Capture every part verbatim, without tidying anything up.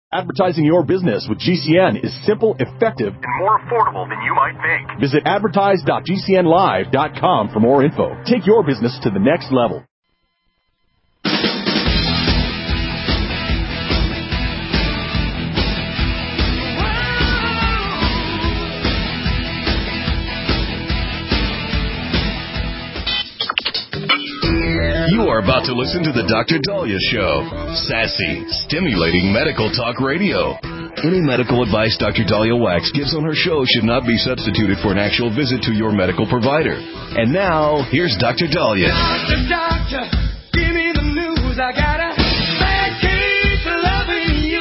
Advertising your business with G C N is simple, effective, and more affordable than you might think. Visit advertise dot g c n live dot com for more info. Take your business to the next level. You are about to listen to the Doctor Dahlia Show. Sassy, stimulating medical talk radio. Any medical advice Doctor Dahlia Wax gives on her show should not be substituted for an actual visit to your medical provider. And now, here's Doctor Dahlia. Doctor, doctor, give me the news. I got a bad case of loving you.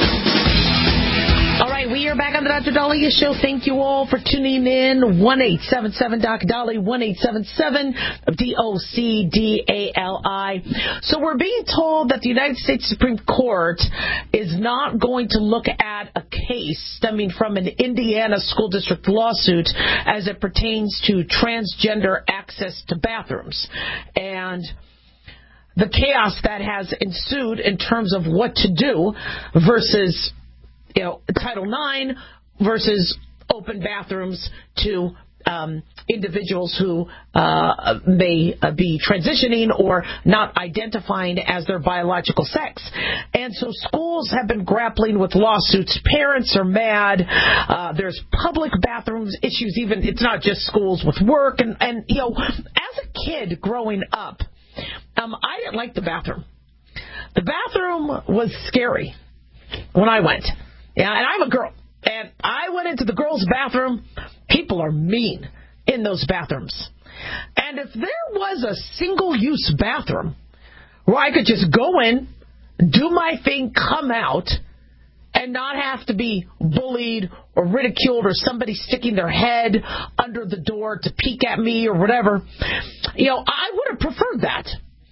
All right, we are back on the Doctor Dahlia Show. Thank you all for tuning in. one eight seven seven Doc Dolly, one eight seven seven D O C D A L I. So we're being told that the United States Supreme Court is not going to look at a case stemming from an Indiana school district lawsuit as it pertains to transgender access to bathrooms. And the chaos that has ensued in terms of what to do versus, you know, Title nine versus open bathrooms to um, individuals who uh, may uh, be transitioning or not identifying as their biological sex. And so schools have been grappling with lawsuits. Parents are mad. Uh, there's public bathrooms issues. Even it's not just schools with work. And, and you know, as a kid growing up, um, I didn't like the bathroom. The bathroom was scary when I went. Yeah, and I'm a girl. And I went into the girls' bathroom. People are mean in those bathrooms. And if there was a single-use bathroom where I could just go in, do my thing, come out, and not have to be bullied or ridiculed or somebody sticking their head under the door to peek at me or whatever, you know, I would have preferred that.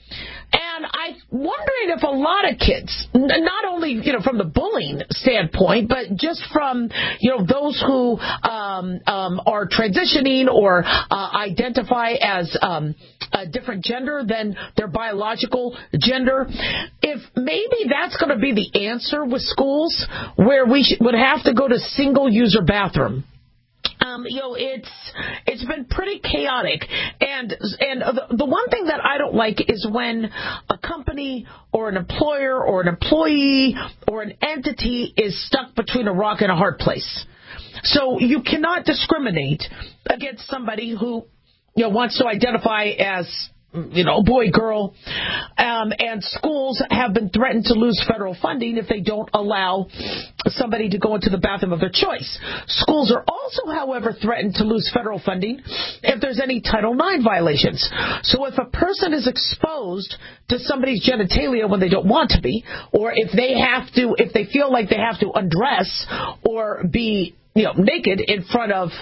And I'm wondering if a lot of kids, not only, you know, from the bullying standpoint, but just from, you know, those who um, um, are transitioning or uh, identify as um, a different gender than their biological gender, if maybe that's going to be the answer with schools, where we sh- would have to go to single-user bathroom. Um, you know, it's it's been pretty chaotic, and and the, the one thing that I don't like is when a company or an employer or an employee or an entity is stuck between a rock and a hard place. So you cannot discriminate against somebody who, you know, wants to identify as, you know, boy, girl, um, and schools have been threatened to lose federal funding if they don't allow somebody to go into the bathroom of their choice. Schools are also, however, threatened to lose federal funding if there's any Title nine violations. So if a person is exposed to somebody's genitalia when they don't want to be, or if they have to, if they feel like they have to undress or be, you know, naked in front of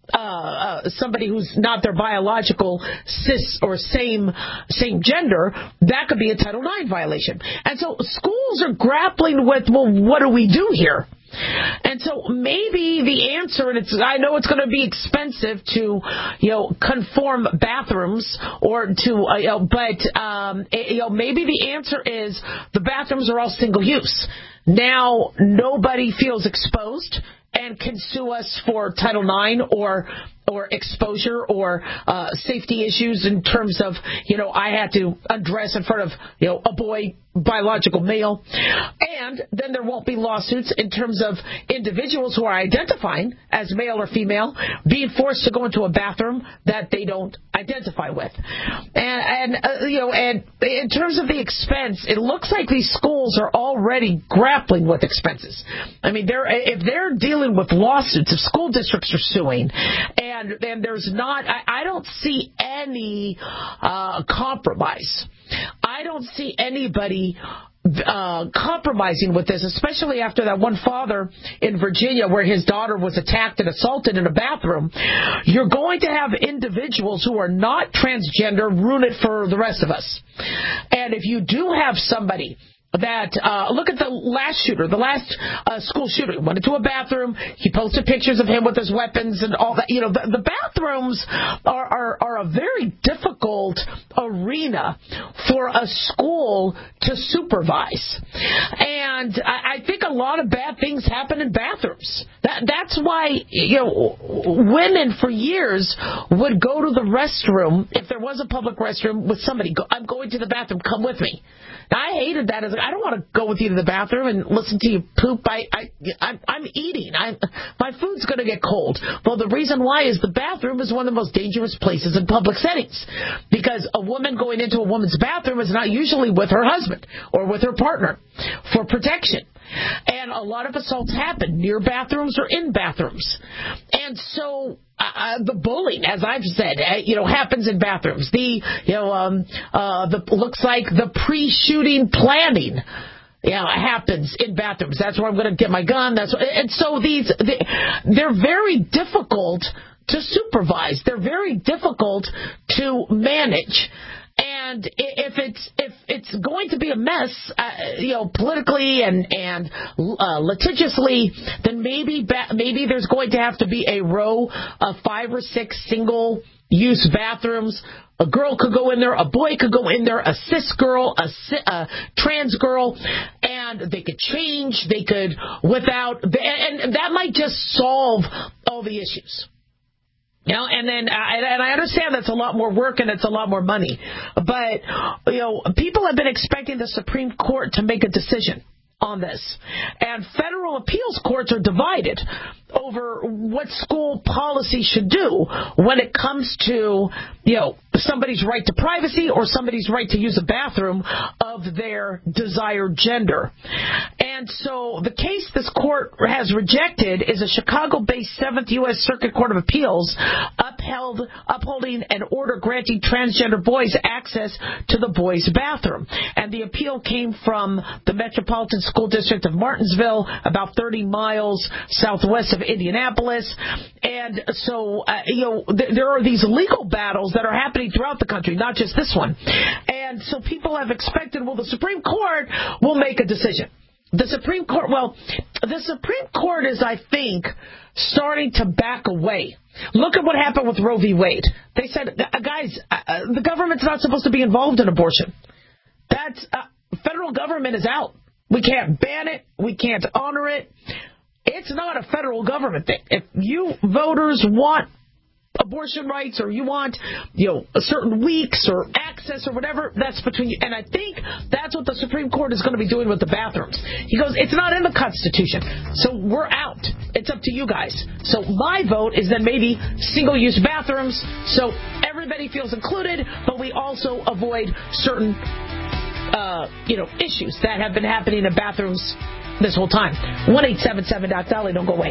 Uh, uh, somebody who's not their biological cis or same same gender, that could be a Title nine violation. And so schools are grappling with, well, what do we do here? And so maybe the answer, and it's, I know it's going to be expensive to, you know, conform bathrooms or to, uh, you know, but, um, it, you know, maybe the answer is the bathrooms are all single use. Now nobody feels exposed and can sue us for Title nine or or exposure or uh, safety issues in terms of, you know, I had to undress in front of, you know, a boy, biological male. And then there won't be lawsuits in terms of individuals who are identifying as male or female being forced to go into a bathroom that they don't identify with. And, and uh, you know, and in terms of the expense, it looks like these schools are already grappling with expenses. I mean, they're, if they're dealing with lawsuits, if school districts are suing, and And, and there's not, I, I don't see any uh, compromise. I don't see anybody uh, compromising with this, especially after that one father in Virginia where his daughter was attacked and assaulted in a bathroom. You're going to have individuals who are not transgender ruin it for the rest of us. And if you do have somebody that, uh, look at the last shooter, the last uh, school shooter. He went into a bathroom. He posted pictures of him with his weapons and all that. You know, the, the bathrooms are, are, are a very difficult arena for a school to supervise. And I, I think a lot of bad things happen in bathrooms. That, that's why, you know, women for years would go to the restroom, if there was a public restroom, with somebody. Go, I'm going to the bathroom, come with me. Now, I hated that. As I don't want to go with you to the bathroom and listen to you poop. I, I, I'm, I'm eating. I'm, my food's going to get cold. Well, the reason why is the bathroom is one of the most dangerous places in public settings, because a woman going into a woman's bathroom is not usually with her husband or with her partner for protection. And a lot of assaults happen near bathrooms or in bathrooms. And so uh, the bullying, as I've said, uh, you know, happens in bathrooms. The, you know, um, uh, the looks like the pre-shooting planning, you know, happens in bathrooms. That's where I'm going to get my gun. That's what, and so these they, they're very difficult to supervise. They're very difficult to manage. And if it's if it's going to be a mess, uh, you know, politically and and uh, litigiously, then maybe ba- maybe there's going to have to be a row of five or six single-use bathrooms. A girl could go in there, a boy could go in there, a cis girl, a, cis, a trans girl, and they could change. They could without, and that might just solve all the issues. You know, and then, uh, and I understand that's a lot more work and it's a lot more money. But, you know, people have been expecting the Supreme Court to make a decision on this. And federal appeals courts are divided over what school policy should do when it comes to, you know, somebody's right to privacy or somebody's right to use a bathroom of their desired gender. And so the case this court has rejected is a Chicago-based seventh U S Circuit Court of Appeals upheld, upholding an order granting transgender boys access to the boys' bathroom. And the appeal came from the Metropolitan School District of Martinsville, about thirty miles southwest of Indianapolis. And so, uh, you know, th- there are these legal battles that are happening throughout the country, not just this one. And so people have expected, well, the Supreme Court will make a decision. The Supreme Court, well, the Supreme Court is, I think, starting to back away. Look at what happened with Roe v. Wade. They said, guys, uh, the government's not supposed to be involved in abortion. That's, uh, federal government is out. We can't ban it. We can't honor it. It's not a federal government thing. If you voters want abortion rights or you want, you know, a certain weeks or access or whatever, that's between you. And I think that's what the Supreme Court is going to be doing with the bathrooms. He goes, it's not in the Constitution, so we're out. It's up to you guys. So my vote is then maybe single-use bathrooms so everybody feels included, but we also avoid certain Uh, you know, issues that have been happening in bathrooms this whole time. one eight seven seven Doc Dolly, don't go away.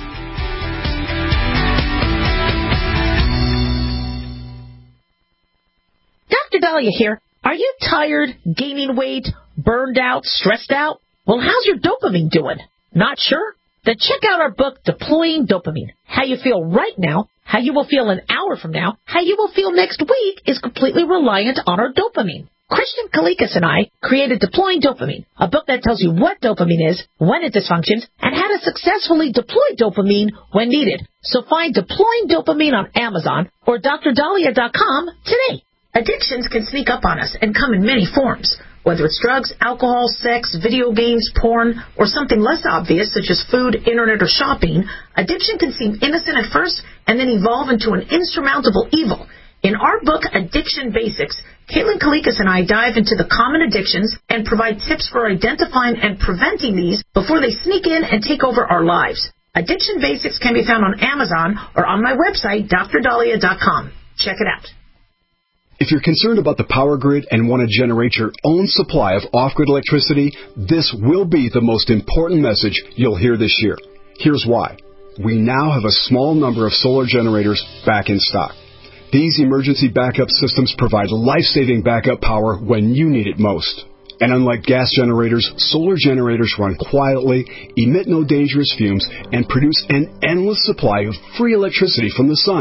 Doctor Dahlia here. Are you tired, gaining weight, burned out, stressed out? Well, how's your dopamine doing? Not sure? Then check out our book, Deploying Dopamine. How you feel right now, how you will feel an hour from now, how you will feel next week is completely reliant on our dopamine. Christian Kalikas and I created Deploying Dopamine, a book that tells you what dopamine is, when it dysfunctions, and how to successfully deploy dopamine when needed. So find Deploying Dopamine on Amazon or D R Dahlia dot com today. Addictions can sneak up on us and come in many forms, whether it's drugs, alcohol, sex, video games, porn, or something less obvious such as food, internet, or shopping. Addiction can seem innocent at first and then evolve into an insurmountable evil. In our book, Addiction Basics, Caitlin Kalikas and I dive into the common addictions and provide tips for identifying and preventing these before they sneak in and take over our lives. Addiction Basics can be found on Amazon or on my website, D R Dahlia dot com. Check it out. If you're concerned about the power grid and want to generate your own supply of off-grid electricity, this will be the most important message you'll hear this year. Here's why. We now have a small number of solar generators back in stock. These emergency backup systems provide life-saving backup power when you need it most. And unlike gas generators, solar generators run quietly, emit no dangerous fumes, and produce an endless supply of free electricity from the sun.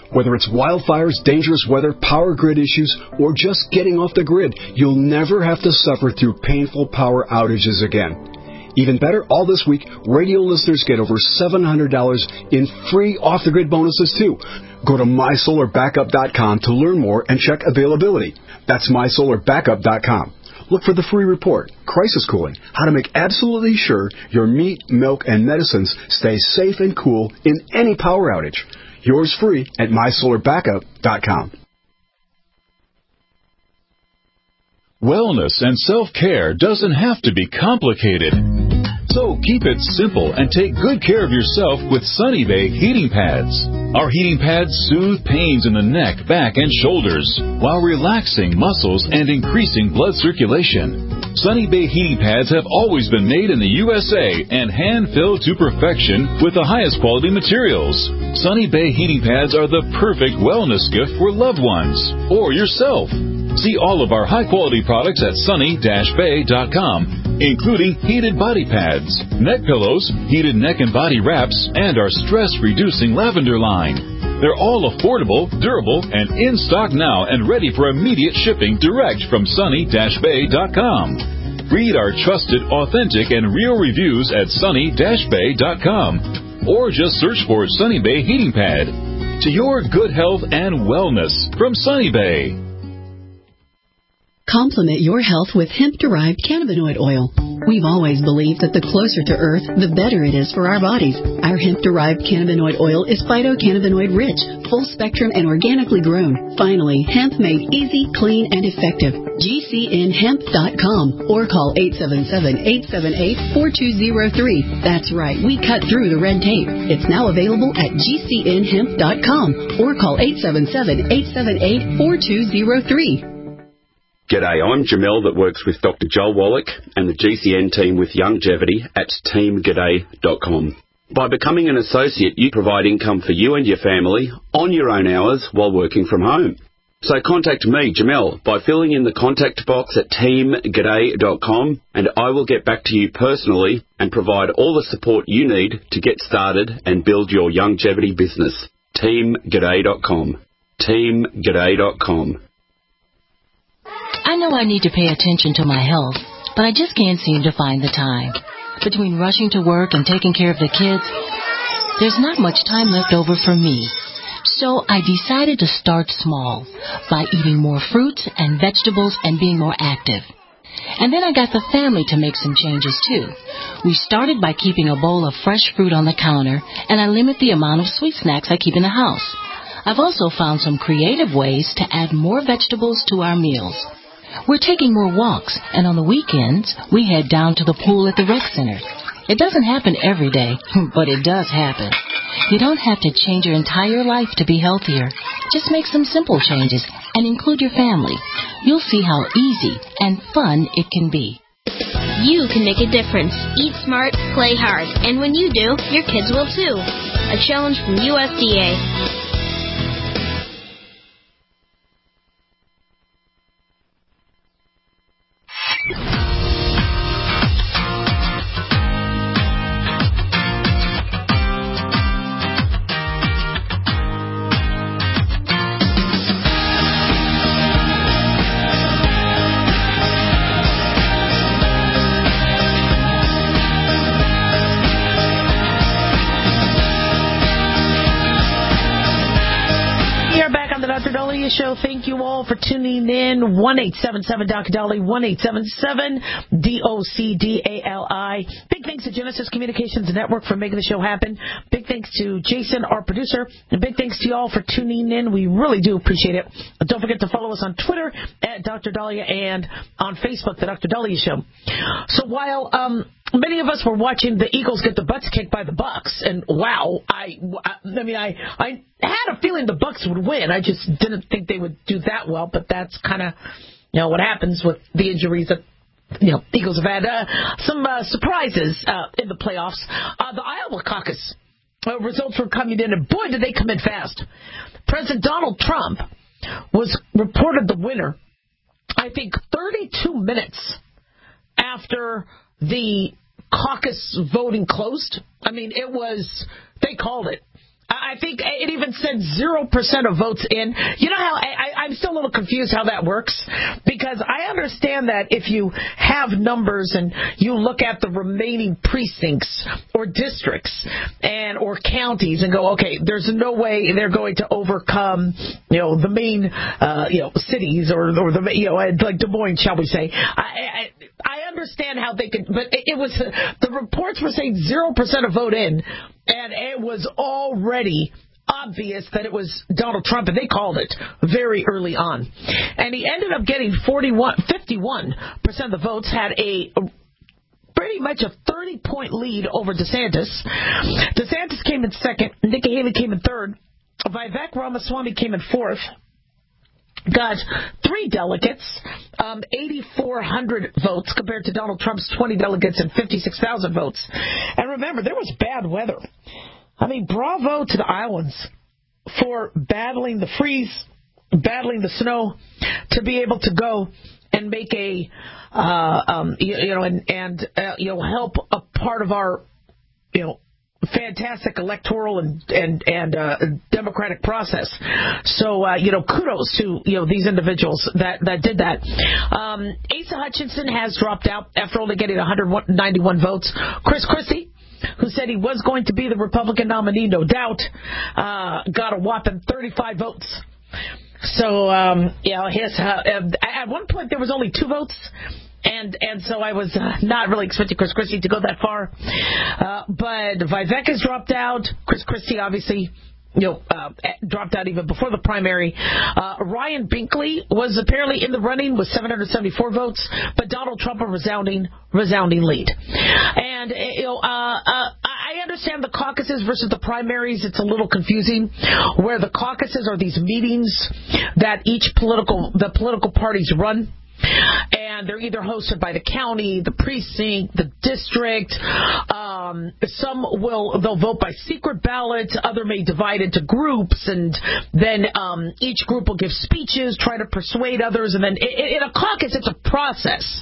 Whether it's wildfires, dangerous weather, power grid issues, or just getting off the grid, you'll never have to suffer through painful power outages again. Even better, all this week, radio listeners get over seven hundred dollars in free off-the-grid bonuses, too. Go to my solar backup dot com to learn more and check availability. That's my solar backup dot com. Look for the free report, Crisis Cooling, how to make absolutely sure your meat, milk, and medicines stay safe and cool in any power outage. Yours free at my solar backup dot com. Wellness and self-care doesn't have to be complicated. So keep it simple and take good care of yourself with Sunny Bay heating pads. Our heating pads soothe pains in the neck, back, and shoulders while relaxing muscles and increasing blood circulation. Sunny Bay heating pads have always been made in the U S A and hand-filled to perfection with the highest quality materials. Sunny Bay heating pads are the perfect wellness gift for loved ones or yourself. See all of our high-quality products at sunny dash bay dot com, including heated body pads, neck pillows, heated neck and body wraps, and our stress-reducing lavender line. They're all affordable, durable, and in stock now and ready for immediate shipping direct from sunny dash bay dot com. Read our trusted, authentic, and real reviews at sunny dash bay dot com or just search for Sunny Bay Heating Pad. To your good health and wellness from Sunny Bay. Complement your health with hemp-derived cannabinoid oil. We've always believed that the closer to Earth, the better it is for our bodies. Our hemp-derived cannabinoid oil is phytocannabinoid-rich, full-spectrum, and organically grown. Finally, hemp made easy, clean, and effective. G C N hemp dot com or call eight seven seven, eight seven eight, four two zero three. That's right, we cut through the red tape. It's now available at G C N hemp dot com or call eight seven seven, eight seven eight, four two zero three. G'day, I'm Jamel that works with Doctor Joel Wallach and the G C N team with Longevity at team g'day dot com. By becoming an associate, you provide income for you and your family on your own hours while working from home. So contact me, Jamel, by filling in the contact box at team g'day dot com and I will get back to you personally and provide all the support you need to get started and build your longevity business. team g'day dot com. team g'day dot com. I know I need to pay attention to my health, but I just can't seem to find the time. Between rushing to work and taking care of the kids, there's not much time left over for me. So I decided to start small by eating more fruits and vegetables and being more active. And then I got the family to make some changes too. We started by keeping a bowl of fresh fruit on the counter, and I limit the amount of sweet snacks I keep in the house. I've also found some creative ways to add more vegetables to our meals. We're taking more walks, and on the weekends, we head down to the pool at the rec center. It doesn't happen every day, but it does happen. You don't have to change your entire life to be healthier. Just make some simple changes and include your family. You'll see how easy and fun it can be. You can make a difference. Eat smart, play hard, and when you do, your kids will too. A challenge from U S D A. Show. Thank you all for tuning in. one eight seven seven Doctor Dolly, one eight seven seven D O C D A L I. Big thanks to Genesis Communications Network for making the show happen. Big thanks to Jason, our producer. And big thanks to you all for tuning in. We really do appreciate it. And don't forget to follow us on Twitter at Doctor Dahlia and on Facebook, The Doctor Dahlia Show. So while um, many of us were watching the Eagles get the butts kicked by the Bucks, and wow, I, I mean, I, I had a feeling the Bucks would win. I just didn't think they would do that well, but that's kind of, you know, what happens with the injuries that, you know, Eagles have had. Uh, some uh, surprises uh, in the playoffs. Uh, the Iowa caucus uh, results were coming in, and boy, did they come in fast. President Donald Trump was reported the winner, I think, thirty-two minutes after the caucus voting closed. I mean, it was, they called it. I think it even said zero percent of votes in. You know how, I, I'm still a little confused how that works, because I understand that if you have numbers and you look at the remaining precincts or districts and or counties and go, okay, there's no way they're going to overcome, you know, the main, uh, you know, cities or, or the, you know, like Des Moines, shall we say. I, I, I understand how they could, but it was, the reports were saying zero percent of vote in, and it was already obvious that it was Donald Trump, and they called it very early on. And he ended up getting forty-one, fifty-one percent of the votes, had a pretty much a thirty-point lead over DeSantis. DeSantis came in second. Nikki Haley came in third. Vivek Ramaswamy came in fourth. Got three delegates, um, eighty-four hundred votes compared to Donald Trump's twenty delegates and fifty-six thousand votes. And remember, there was bad weather. I mean, bravo to the Iowans for battling the freeze, battling the snow, to be able to go and make a, uh, um, you, you know, and, and uh, you know, help a part of our, you know, fantastic electoral and and and uh, democratic process. So uh, you know, kudos to you know these individuals that that did that. Um, Asa Hutchinson has dropped out after only getting one hundred ninety-one votes. Chris Christie, who said he was going to be the Republican nominee, no doubt, uh, got a whopping thirty-five votes. So um, you know, his uh, at one point there was only two votes. And and so I was uh, not really expecting Chris Christie to go that far. Uh, but Vivek has dropped out. Chris Christie, obviously, you know, uh, dropped out even before the primary. Uh, Ryan Binkley was apparently in the running with seven hundred seventy-four votes, but Donald Trump a resounding, resounding lead. And, you know, uh, uh, I understand the caucuses versus the primaries. It's a little confusing, where the caucuses are these meetings that each political, the political parties run. And they're either hosted by the county, the precinct, the district. Um, some will they'll vote by secret ballot. Other may divide into groups, and then um, each group will give speeches, try to persuade others. And then in a caucus, it's a process.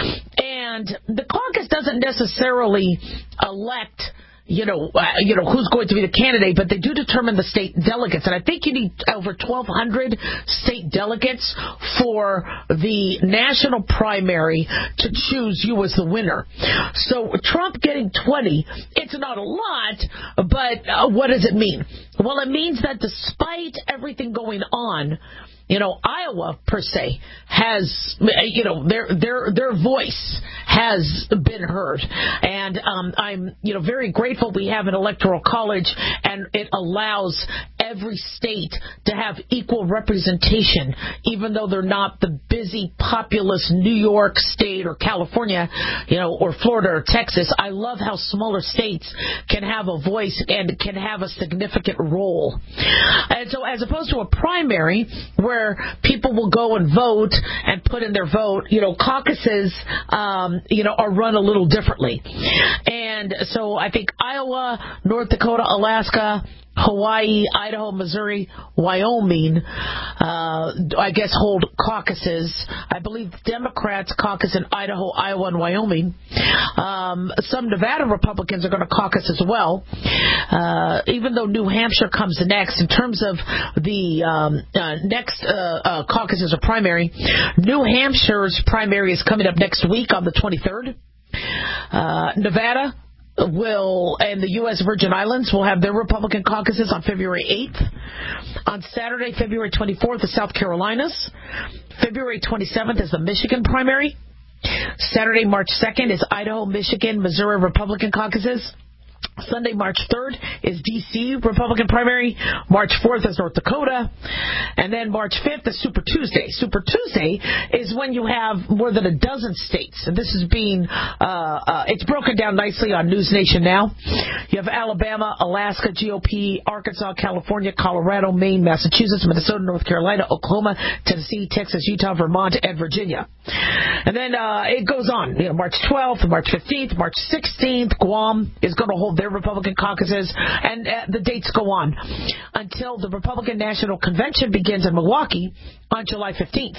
And the caucus doesn't necessarily elect, you know, uh, you know who's going to be the candidate, but they do determine the state delegates. And I think you need over twelve hundred state delegates for the national primary to choose you as the winner. So Trump getting twenty, it's not a lot, but uh, what does it mean? Well, it means that despite everything going on, you know, Iowa, per se, has, you know, their their their voice has been heard. And um, I'm, you know, very grateful we have an electoral college, and it allows every state to have equal representation, even though they're not the busy, populous New York State or California, you know, or Florida or Texas. I love how smaller states can have a voice and can have a significant role. And so as opposed to a primary where people will go and vote and put in their vote, you know, caucuses, um, you know, are run a little differently. And so I think Iowa, North Dakota, Alaska, Hawaii, Idaho, Missouri, Wyoming, uh, I guess hold caucuses. I believe Democrats caucus in Idaho, Iowa, and Wyoming. Um, some Nevada Republicans are going to caucus as well. Uh, even though New Hampshire comes next, in terms of the um, uh, next uh, uh, caucuses or primary, New Hampshire's primary is coming up next week on the twenty-third. Uh, Nevada will, and the U S Virgin Islands will have their Republican caucuses on February eighth. On Saturday, February twenty-fourth, the South Carolinas. February twenty-seventh is the Michigan primary. Saturday, March second is Idaho, Michigan, Missouri Republican caucuses. Sunday, March third is D C Republican primary. March fourth is North Dakota. And then March fifth is Super Tuesday. Super Tuesday is when you have more than a dozen states. And this is being, uh, uh, it's broken down nicely on News Nation now. You have Alabama, Alaska, G O P, Arkansas, California, Colorado, Maine, Massachusetts, Minnesota, North Carolina, Oklahoma, Tennessee, Texas, Utah, Vermont, and Virginia. And then uh, it goes on. You know, March twelfth, March fifteenth, March sixteenth, Guam is going to hold their Republican caucuses, and uh, the dates go on until the Republican National Convention begins in Milwaukee on July fifteenth.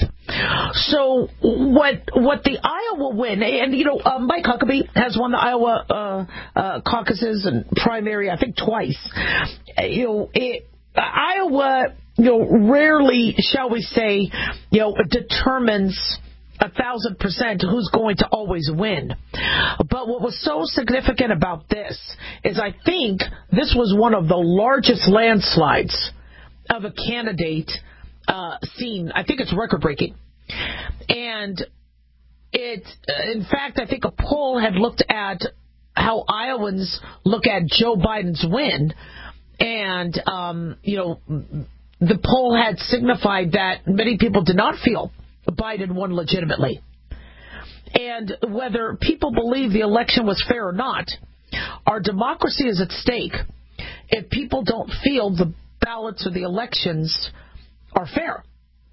So what what the Iowa win, and you know, uh, Mike Huckabee has won the Iowa uh, uh, caucuses, and Republican primary, I think twice. You know, it, Iowa, you know, rarely, shall we say, you know, determines a thousand percent who's going to always win. But what was so significant about this is I think this was one of the largest landslides of a candidate uh, seen. I think it's record-breaking. And it, in fact, I think a poll had looked at how Iowans look at Joe Biden's win. And, um, you know, the poll had signified that many people did not feel Biden won legitimately. And whether people believe the election was fair or not, our democracy is at stake if people don't feel the ballots or the elections are fair.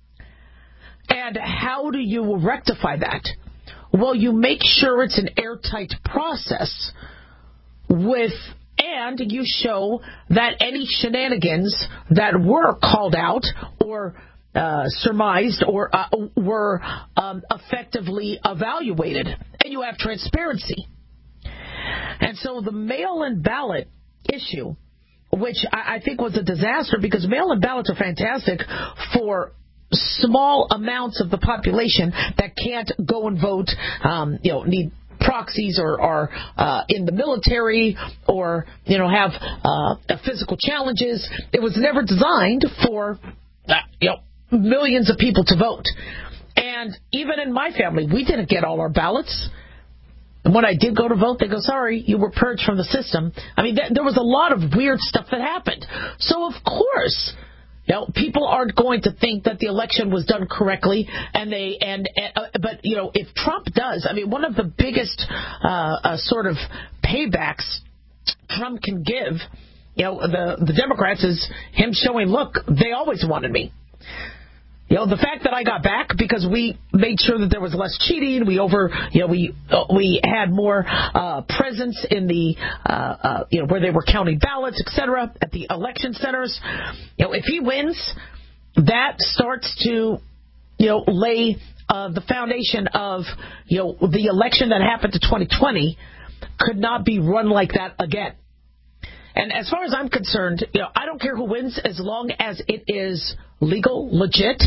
And how do you rectify that? Well, you make sure it's an airtight process with, and you show that any shenanigans that were called out or uh, surmised or uh, were um, effectively evaluated, and you have transparency. And so the mail-in ballot issue, which I, I think was a disaster, because mail-in ballots are fantastic for small amounts of the population that can't go and vote, um, you know, need proxies or are uh, in the military or, you know, have uh, physical challenges. It was never designed for, uh, you know, millions of people to vote. And even in my family, we didn't get all our ballots. And when I did go to vote, they go, sorry, you were purged from the system. I mean, th- there was a lot of weird stuff that happened. So, of course, you know, people aren't going to think that the election was done correctly, and they and uh, but you know, if Trump does, I mean, one of the biggest uh, uh, sort of paybacks Trump can give, you know, the the Democrats is him showing, look, they always wanted me. You know, the fact that I got back because we made sure that there was less cheating, we over, you know, we uh, we had more uh, presence in the, uh, uh, you know, where they were counting ballots, et cetera, at the election centers. You know, if he wins, that starts to, you know, lay uh, the foundation of, you know, the election that happened to twenty twenty could not be run like that again. And as far as I'm concerned, you know, I don't care who wins as long as it is legal, legit.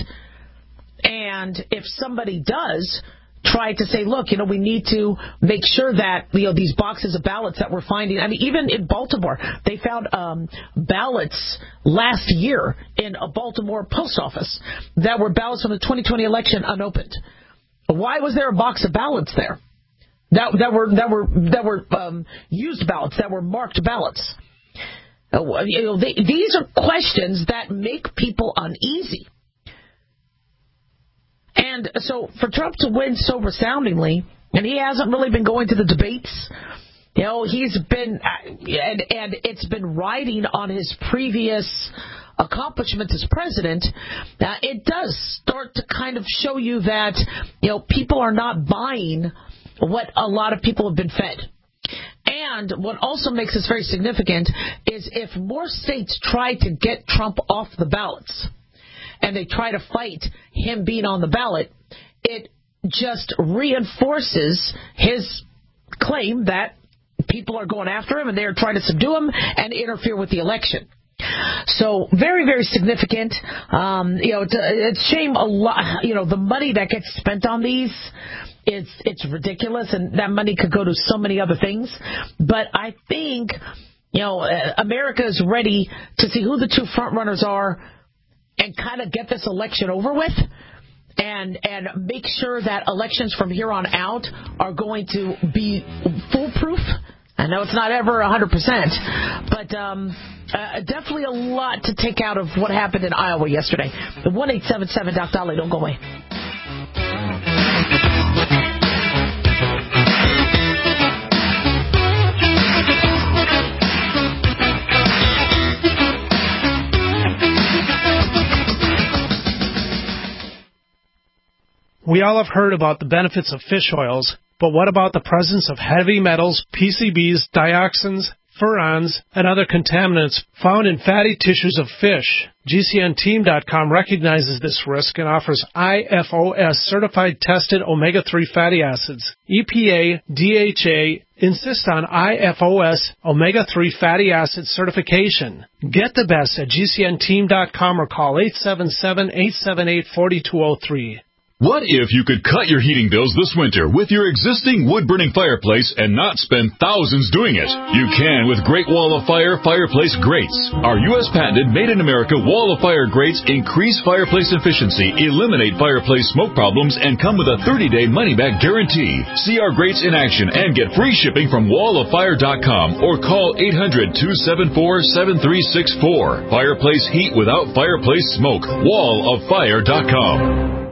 And if somebody does try to say, look, you know, we need to make sure that, you know, these boxes of ballots that we're finding, I mean, even in Baltimore, they found um, ballots last year in a Baltimore post office that were ballots from the twenty twenty election unopened. Why was there a box of ballots there? That, that were that were that were um, used ballots, that were marked ballots. You know, they, these are questions that make people uneasy. And so for Trump to win so resoundingly, and he hasn't really been going to the debates, you know, he's been, and, and it's been riding on his previous accomplishments as president, uh, it does start to kind of show you that, you know, people are not buying what a lot of people have been fed. And what also makes this very significant is if more states try to get Trump off the ballots and they try to fight him being on the ballot, it just reinforces his claim that people are going after him and they're trying to subdue him and interfere with the election. So very, very significant. Um, you know, it's a, it's a shame a lot. You know, the money that gets spent on these, it's it's ridiculous, and that money could go to so many other things. But I think, you know, uh, America is ready to see who the two front runners are and kind of get this election over with, and and make sure that elections from here on out are going to be foolproof. I know it's not ever one hundred percent, but um, uh, definitely a lot to take out of what happened in Iowa yesterday. The one eight seven seven Doc Dolly, don't go away. We all have heard about the benefits of fish oils, but what about the presence of heavy metals, P C Bs, dioxins, furans, and other contaminants found in fatty tissues of fish. G C N team dot com recognizes this risk and offers I F O S certified tested omega three fatty acids. E P A, D H A insist on I F O S omega three fatty acid certification. Get the best at G C N team dot com or call eight seven seven, eight seven eight, four two zero three. What if you could cut your heating bills this winter with your existing wood-burning fireplace and not spend thousands doing it? You can with Great Wall of Fire fireplace grates. Our U S patented made-in-America Wall of Fire grates increase fireplace efficiency, eliminate fireplace smoke problems, and come with a thirty-day money-back guarantee. See our grates in action and get free shipping from wall of fire dot com or call eight hundred, two seven four, seven three six four. Fireplace heat without fireplace smoke. wall of fire dot com.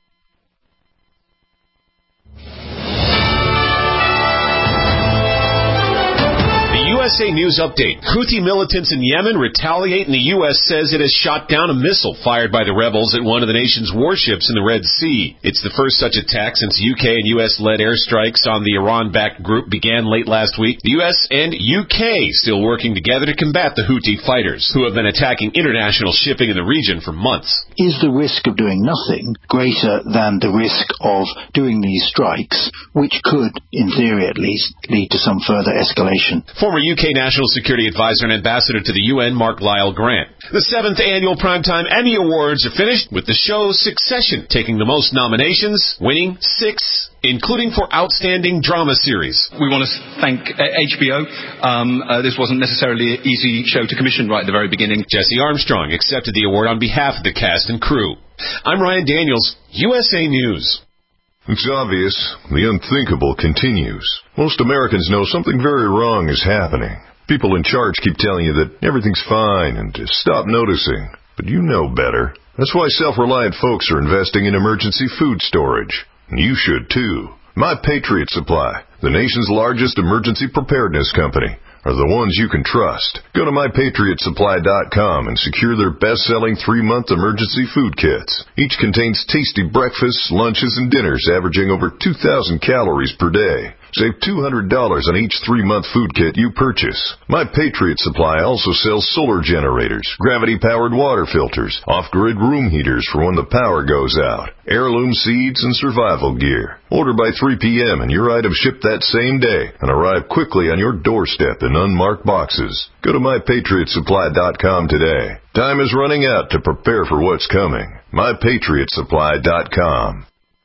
U S A News Update. Houthi militants in Yemen retaliate, and the U S says it has shot down a missile fired by the rebels at one of the nation's warships in the Red Sea. It's the first such attack since U K and U S-led airstrikes on the Iran-backed group began late last week. The U S and U K still working together to combat the Houthi fighters, who have been attacking international shipping in the region for months. Is the risk of doing nothing greater than the risk of doing these strikes, which could, in theory at least, lead to some further escalation? Former U K National Security Advisor and Ambassador to the U N, Mark Lyle Grant. The seventh annual Primetime Emmy Awards are finished, with the show Succession taking the most nominations, winning six, including for Outstanding Drama Series. We want to thank H B O. Um, uh, this wasn't necessarily an easy show to commission right at the very beginning. Jesse Armstrong accepted the award on behalf of the cast and crew. I'm Ryan Daniels, U S A News. It's obvious. The unthinkable continues. Most Americans know something very wrong is happening. People in charge keep telling you that everything's fine and to stop noticing. But you know better. That's why self-reliant folks are investing in emergency food storage. And you should too. My Patriot Supply, the nation's largest emergency preparedness company, are the ones you can trust. Go to my patriot supply dot com and secure their best-selling three-month emergency food kits. Each contains tasty breakfasts, lunches, and dinners averaging over two thousand calories per day. Save two hundred dollars on each three-month food kit you purchase. My Patriot Supply also sells solar generators, gravity-powered water filters, off-grid room heaters for when the power goes out, heirloom seeds, and survival gear. Order by three p.m. and your items ship that same day and arrive quickly on your doorstep in unmarked boxes. Go to my patriot supply dot com today. Time is running out to prepare for what's coming. my patriot supply dot com.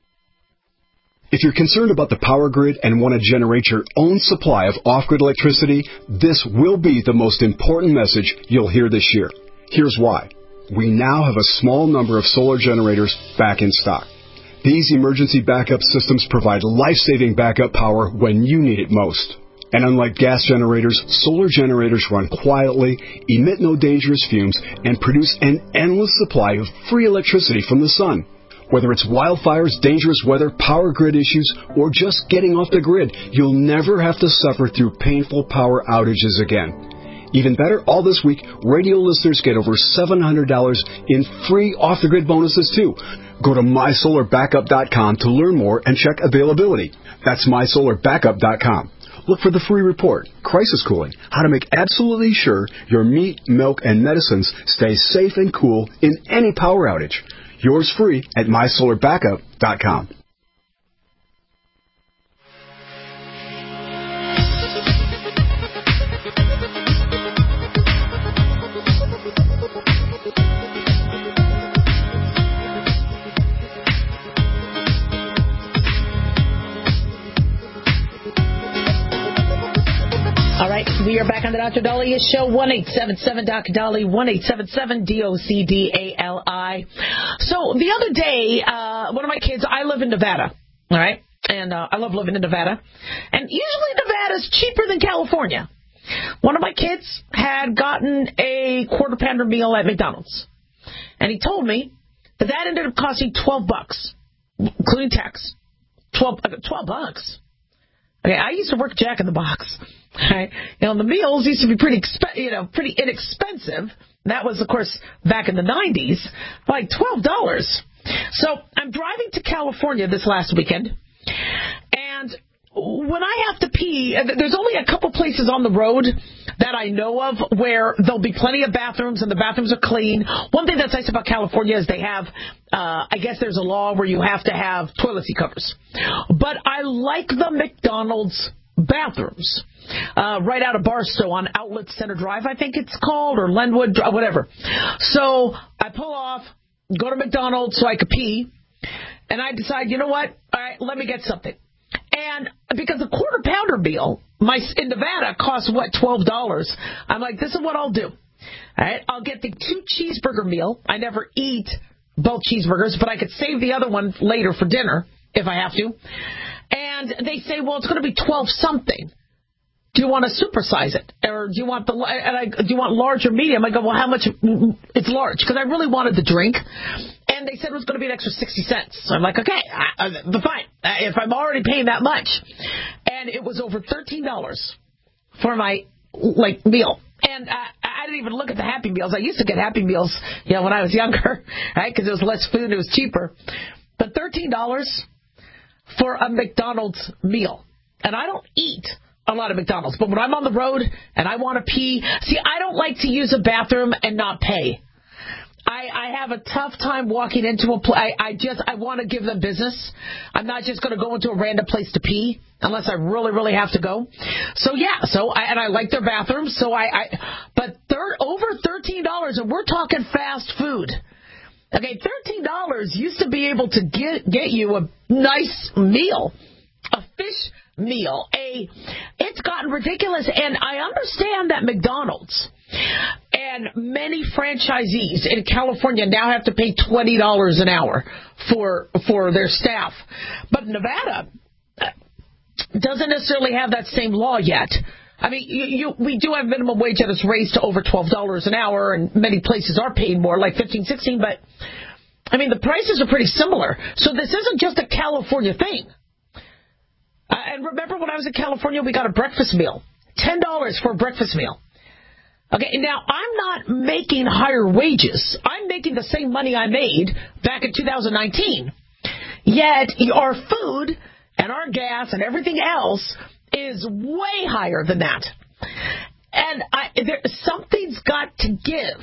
If you're concerned about the power grid and want to generate your own supply of off-grid electricity, this will be the most important message you'll hear this year. Here's why. We now have a small number of solar generators back in stock. These emergency backup systems provide life-saving backup power when you need it most. And unlike gas generators, solar generators run quietly, emit no dangerous fumes, and produce an endless supply of free electricity from the sun. Whether it's wildfires, dangerous weather, power grid issues, or just getting off the grid, you'll never have to suffer through painful power outages again. Even better, all this week, radio listeners get over seven hundred dollars in free off-the-grid bonuses, too. Go to my solar backup dot com to learn more and check availability. That's my solar backup dot com. Look for the free report, Crisis Cooling, how to make absolutely sure your meat, milk, and medicines stay safe and cool in any power outage. Yours free at my solar backup dot com. All right, we are back on the Doctor Daliah Show, one eight seven seven D O C D A L I, one eight seven seven D O C D A L I. So the other day, uh, one of my kids, I live in Nevada, all right, and uh, I love living in Nevada, and usually Nevada's cheaper than California. One of my kids had gotten a quarter pounder meal at McDonald's, and he told me that that ended up costing twelve bucks, including tax. twelve, twelve bucks. Okay, I used to work Jack in the Box. Right? You know, the meals used to be pretty, exp- you know, pretty inexpensive. That was, of course, back in the nineties, like twelve dollars. So I'm driving to California this last weekend, and when I have to pee, there's only a couple places on the road that I know of where there'll be plenty of bathrooms and the bathrooms are clean. One thing that's nice about California is they have, uh, I guess there's a law where you have to have toilet seat covers. But I like the McDonald's bathrooms. Uh, right out of Barstow on Outlet Center Drive, I think it's called, or Lenwood, whatever. So I pull off, go to McDonald's so I could pee, and I decide, you know what? All right, let me get something. And because a quarter pounder meal my in Nevada costs, what, twelve dollars, I'm like, this is what I'll do. All right, I'll get the two cheeseburger meal. I never eat both cheeseburgers, but I could save the other one later for dinner if I have to. And they say, well, it's going to be twelve something. Do you want to supersize it, or do you want the and I, do you want large or medium? I go, well, how much? It's large because I really wanted the drink, and they said it was going to be an extra sixty cents. So I'm like, okay, I, I, fine. If I'm already paying that much, and it was over thirteen dollars for my like meal, and I, I didn't even look at the Happy Meals. I used to get Happy Meals, you know, when I was younger, right? Because it was less food, it was cheaper. But thirteen dollars for a McDonald's meal, and I don't eat a lot of McDonald's, but when I'm on the road and I want to pee, see, I don't like to use a bathroom and not pay. I, I have a tough time walking into a place. I, I just, I want to give them business. I'm not just going to go into a random place to pee unless I really, really have to go. So yeah, so I, and I like their bathrooms. So I, I but thir- over thirteen dollars, and we're talking fast food. Okay, thirteen dollars used to be able to get get you a nice meal, a fish meal. A, it's gotten ridiculous, and I understand that McDonald's and many franchisees in California now have to pay twenty dollars an hour for for their staff, but Nevada doesn't necessarily have that same law yet. I mean, you, you, we do have minimum wage that is raised to over twelve dollars an hour, and many places are paying more, like fifteen, sixteen, but I mean, the prices are pretty similar. So this isn't just a California thing. Uh, and remember when I was in California, we got a breakfast meal. ten dollars for a breakfast meal. Okay, now I'm not making higher wages. I'm making the same money I made back in two thousand nineteen. Yet our food and our gas and everything else is way higher than that. And I, there, something's got to give.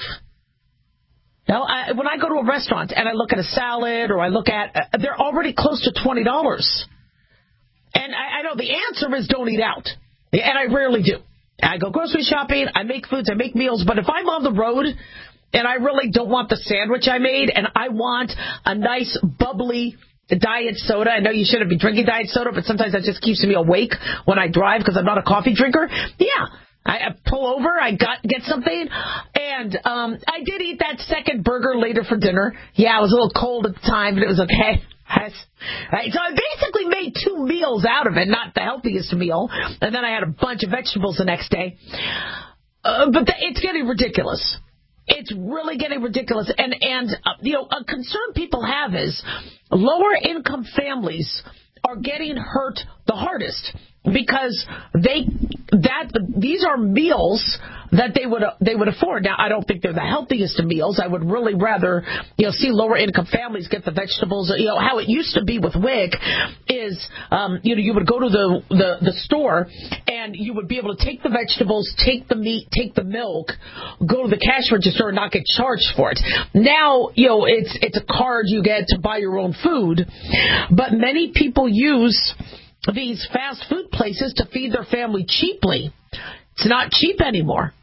Now, I, when I go to a restaurant and I look at a salad or I look at, uh, they're already close to twenty dollars. And I, I know the answer is don't eat out. And I rarely do. I go grocery shopping, I make foods, I make meals. But if I'm on the road and I really don't want the sandwich I made and I want a nice bubbly diet soda. I know you shouldn't be drinking diet soda, but sometimes that just keeps me awake when I drive because I'm not a coffee drinker. Yeah, I, I pull over, I got get something, and um, I did eat that second burger later for dinner. Yeah, it was a little cold at the time, but it was okay. Right, so I basically made two meals out of it, not the healthiest meal, and then I had a bunch of vegetables the next day. Uh, but the, it's getting ridiculous. It's really getting ridiculous. And, and uh, you know, a concern people have is lower income families are getting hurt the hardest because they that these are meals that they would they would afford. Now, I don't think they're the healthiest of meals. I would really rather, you know, see lower income families get the vegetables. You know, how it used to be with WIC is, um, you know, you would go to the, the, the store and you would be able to take the vegetables, take the meat, take the milk, go to the cash register and not get charged for it. Now, you know, it's it's a card you get to buy your own food, but many people use these fast food places to feed their family cheaply. It's not cheap anymore.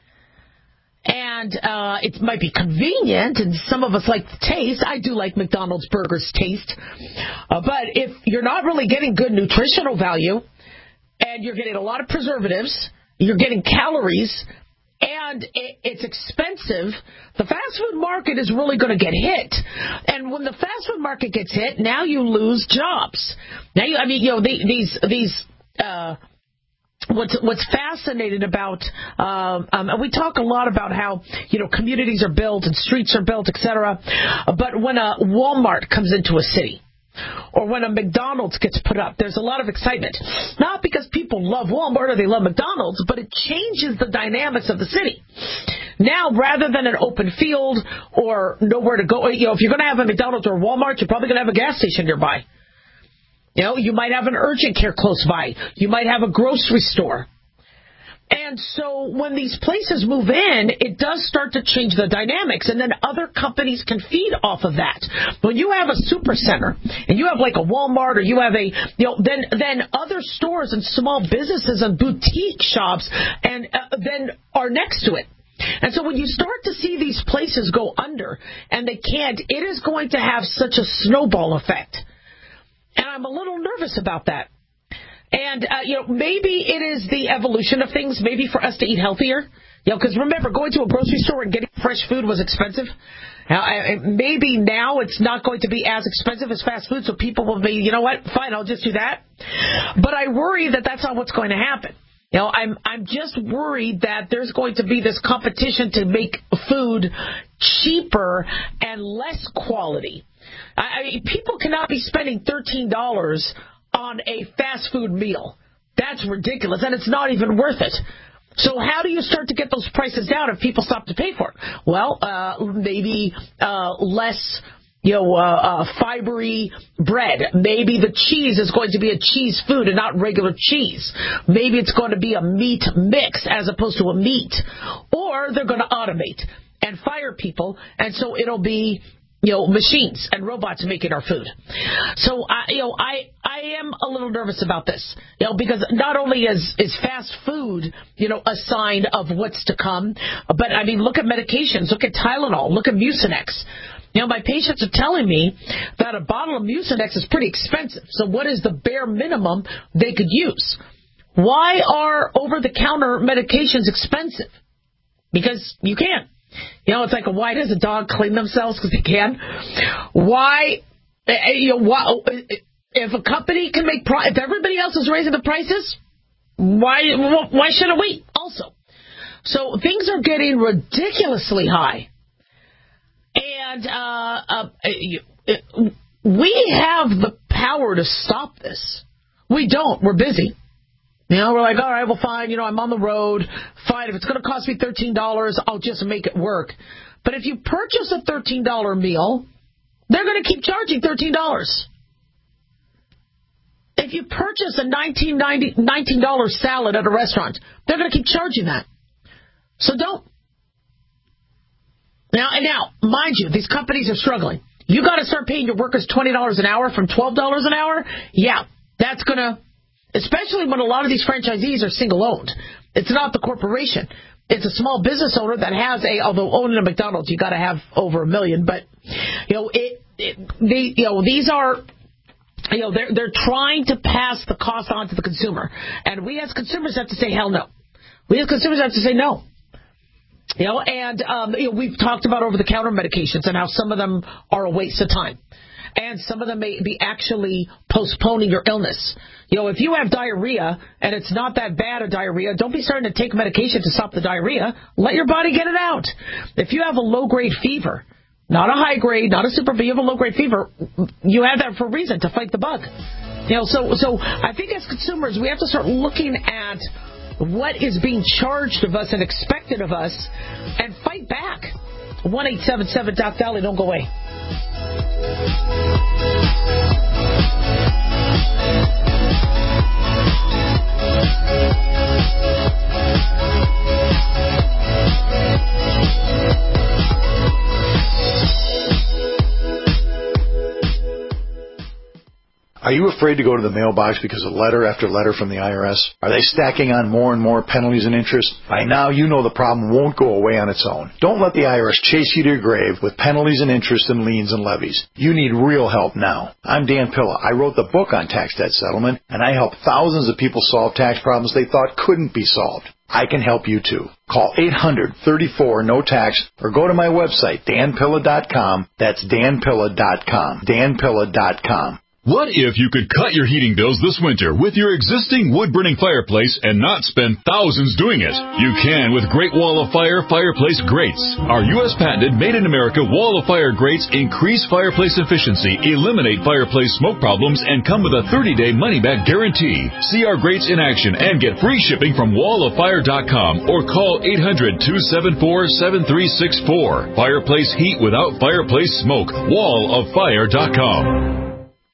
And uh, it might be convenient, and some of us like the taste. I do like McDonald's burgers taste. Uh, but if you're not really getting good nutritional value, and you're getting a lot of preservatives, you're getting calories, and it, it's expensive, the fast food market is really going to get hit. And when the fast food market gets hit, now you lose jobs. Now, you, I mean, you know, the, these these. Uh, What's what's fascinating about um, um, and we talk a lot about how, you know, communities are built and streets are built, et cetera. But when a Walmart comes into a city, or when a McDonald's gets put up, there's a lot of excitement. Not because people love Walmart or they love McDonald's, but it changes the dynamics of the city. Now, rather than an open field or nowhere to go, you know, if you're going to have a McDonald's or a Walmart, you're probably going to have a gas station nearby. You know, you might have an urgent care close by. You might have a grocery store. And so when these places move in, it does start to change the dynamics, and then other companies can feed off of that. When you have a super center, and you have like a Walmart, or you have a, you know, then then other stores and small businesses and boutique shops and uh, then are next to it. And so when you start to see these places go under, and they can't, it is going to have such a snowball effect. And I'm a little nervous about that. And, uh, you know, maybe it is the evolution of things, maybe for us to eat healthier. You know, because remember, going to a grocery store and getting fresh food was expensive. Now, maybe now it's not going to be as expensive as fast food, so people will be, you know what, fine, I'll just do that. But I worry that that's not what's going to happen. You know, I'm I'm just worried that there's going to be this competition to make food cheaper and less quality. I, I mean, people cannot be spending thirteen dollars on a fast food meal. That's ridiculous, and it's not even worth it. So how do you start to get those prices down if people stop to pay for it? Well, uh, maybe uh, less, you know, uh, uh, fibery bread. Maybe the cheese is going to be a cheese food and not regular cheese. Maybe it's going to be a meat mix as opposed to a meat. Or they're going to automate and fire people, and so it'll be, you know, machines and robots making our food. So, I, you know, I I am a little nervous about this, you know, because not only is is fast food, you know, a sign of what's to come, but I mean, look at medications, look at Tylenol, look at Mucinex. You know, my patients are telling me that a bottle of Mucinex is pretty expensive. So, what is the bare minimum they could use? Why are over-the-counter medications expensive? Because you can. You know, it's like, why does a dog clean themselves? Because they can. Why, you know, why, if a company can make, if everybody else is raising the prices, why, why shouldn't we also? So things are getting ridiculously high. And uh, uh, we have the power to stop this. We don't. We're busy. You know, we're like, all right, well, fine, you know, I'm on the road. Fine, if it's going to cost me thirteen dollars, I'll just make it work. But if you purchase a thirteen dollars meal, they're going to keep charging thirteen dollars. If you purchase a nineteen dollars salad at a restaurant, they're going to keep charging that. So don't. Now, and now, mind you, these companies are struggling. You got to start paying your workers twenty dollars an hour from twelve dollars an hour? Yeah, that's going to... Especially when a lot of these franchisees are single-owned. It's not the corporation. It's a small business owner that has a, although owning a McDonald's, you got to have over a million. But, you know, it, it, they, you know, these are, you know, they're, they're trying to pass the cost on to the consumer. And we as consumers have to say, hell no. We as consumers have to say no. You know, and um, you know, we've talked about over-the-counter medications and how some of them are a waste of time. And some of them may be actually postponing your illness. You know, if you have diarrhea and it's not that bad a diarrhea, don't be starting to take medication to stop the diarrhea. Let your body get it out. If you have a low-grade fever, not a high-grade, not a super, but you have a low-grade fever, you have that for a reason, to fight the bug. You know, so so I think as consumers, we have to start looking at what is being charged of us and expected of us and fight back. one eight seven seven Doc Dolly, don't go away. Are you afraid to go to the mailbox because of letter after letter from the I R S? Are they stacking on more and more penalties and interest? By now, you know the problem won't go away on its own. Don't let the I R S chase you to your grave with penalties and interest and liens and levies. You need real help now. I'm Dan Pilla. I wrote the book on tax debt settlement, and I help thousands of people solve tax problems they thought couldn't be solved. I can help you too. Call eight hundred, thirty-four, no tax or go to my website, dan pilla dot com. That's dan pilla dot com. dan pilla dot com. What if you could cut your heating bills this winter with your existing wood-burning fireplace and not spend thousands doing it? You can with Great Wall of Fire Fireplace Grates. Our U S patented made-in-America Wall of Fire grates increase fireplace efficiency, eliminate fireplace smoke problems, and come with a thirty-day money-back guarantee. See our grates in action and get free shipping from wall of fire dot com or call eight hundred, two seven four, seven three six four. Fireplace heat without fireplace smoke. wall of fire dot com.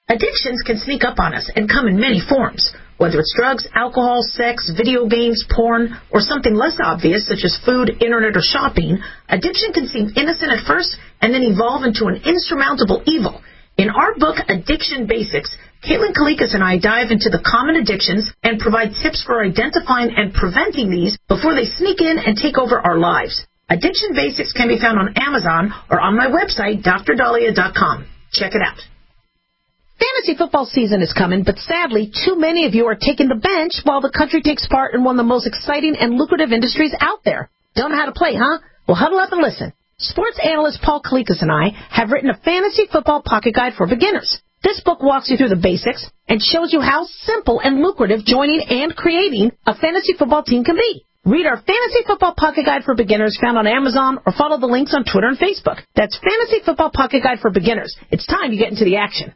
Addictions can sneak up on us and come in many forms. Whether it's drugs, alcohol, sex, video games, porn, or something less obvious such as food, internet, or shopping, addiction can seem innocent at first and then evolve into an insurmountable evil. In our book, Addiction Basics, Caitlin Kalikas and I dive into the common addictions and provide tips for identifying and preventing these before they sneak in and take over our lives. Addiction Basics can be found on Amazon or on my website, D R Dahlia dot com. Check it out. Fantasy football season is coming, but sadly, too many of you are taking the bench while the country takes part in one of the most exciting and lucrative industries out there. Don't know how to play, huh? Well, huddle up and listen. Sports analyst Paul Kalikas and I have written a fantasy football pocket guide for beginners. This book walks you through the basics and shows you how simple and lucrative joining and creating a fantasy football team can be. Read our Fantasy Football Pocket Guide for Beginners found on Amazon or follow the links on Twitter and Facebook. That's Fantasy Football Pocket Guide for Beginners. It's time to get into the action.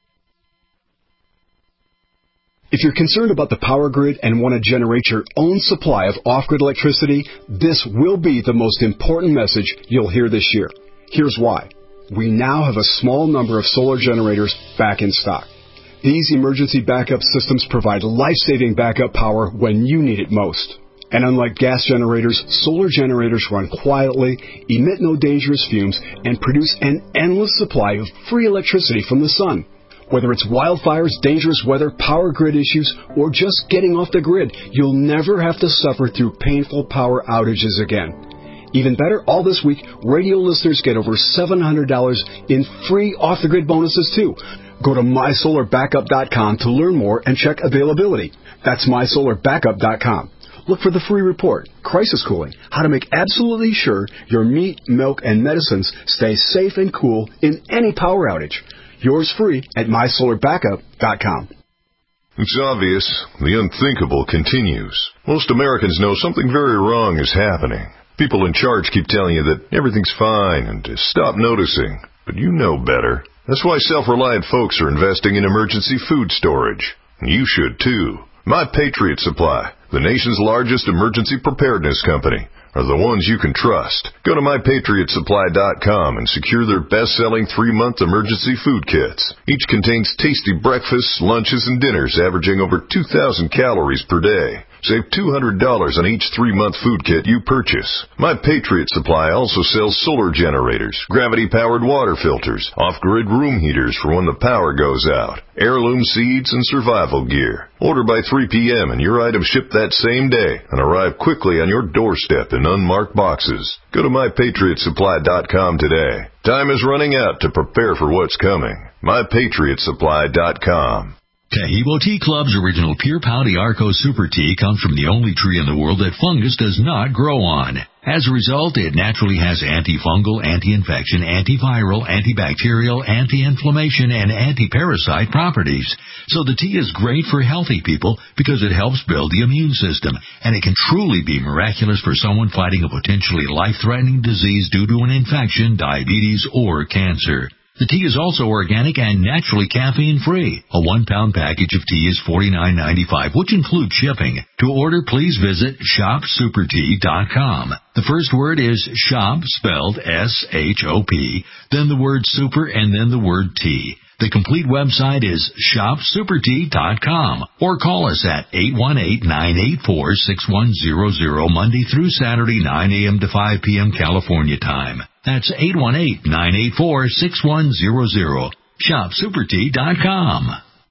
If you're concerned about the power grid and want to generate your own supply of off-grid electricity, this will be the most important message you'll hear this year. Here's why. We now have a small number of solar generators back in stock. These emergency backup systems provide life-saving backup power when you need it most. And unlike gas generators, solar generators run quietly, emit no dangerous fumes, and produce an endless supply of free electricity from the sun. Whether it's wildfires, dangerous weather, power grid issues, or just getting off the grid, you'll never have to suffer through painful power outages again. Even better, all this week, radio listeners get over seven hundred dollars in free off-the-grid bonuses, too. Go to my solar backup dot com to learn more and check availability. That's my solar backup dot com. Look for the free report, Crisis Cooling, how to make absolutely sure your meat, milk, and medicines stay safe and cool in any power outage. Yours free at my solar backup dot com. It's obvious. The unthinkable continues. Most Americans know something very wrong is happening. People in charge keep telling you that everything's fine and to stop noticing. But you know better. That's why self-reliant folks are investing in emergency food storage. You should too. My Patriot Supply, the nation's largest emergency preparedness company, are the ones you can trust. Go to my patriot supply dot com and secure their best-selling three-month emergency food kits. Each contains tasty breakfasts, lunches, and dinners averaging over two thousand calories per day. Save two hundred dollars on each three-month food kit you purchase. My Patriot Supply also sells solar generators, gravity-powered water filters, off-grid room heaters for when the power goes out, heirloom seeds, and survival gear. Order by three p.m. and your items ship that same day and arrive quickly on your doorstep in unmarked boxes. Go to my patriot supply dot com today. Time is running out to prepare for what's coming. my patriot supply dot com. Tahibo Tea Club's original Pure Pouty Arco Super Tea comes from the only tree in the world that fungus does not grow on. As a result, it naturally has antifungal, anti-infection, antiviral, antibacterial, anti-inflammation, and anti-parasite properties. So the tea is great for healthy people because it helps build the immune system, and it can truly be miraculous for someone fighting a potentially life-threatening disease due to an infection, diabetes, or cancer. The tea is also organic and naturally caffeine-free. A one-pound package of tea is forty-nine ninety-five, which includes shipping. To order, please visit shop super tea dot com. The first word is shop, spelled S H O P, then the word super, and then the word tea. The complete website is shop super tea dot com, or call us at eight one eight, nine eight four, six one zero zero Monday through Saturday, nine a.m. to five p.m. California time. That's eight one eight, nine eight four, six one zero zero. shop super tea dot com.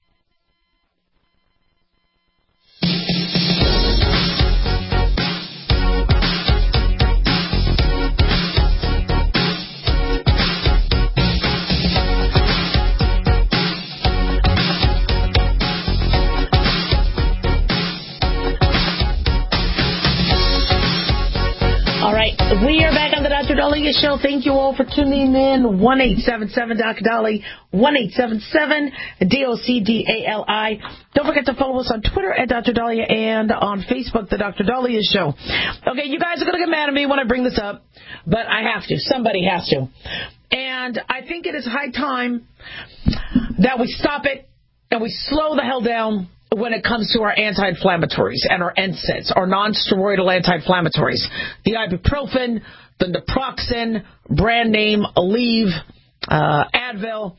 We are back on the Doctor Dahlia Show. Thank you all for tuning in. one eight seven seven Doctor Dolly, one eight seven seven D O C D A L I. Don't forget to follow us on Twitter at Doctor Dahlia and on Facebook, the Doctor Dahlia Show. Okay, you guys are going to get mad at me when I bring this up, but I have to. Somebody has to. And I think it is high time that we stop it and we slow the hell down when it comes to our anti-inflammatories and our N SAIDs, our non-steroidal anti-inflammatories. The ibuprofen, the naproxen, brand name Aleve, uh, Advil.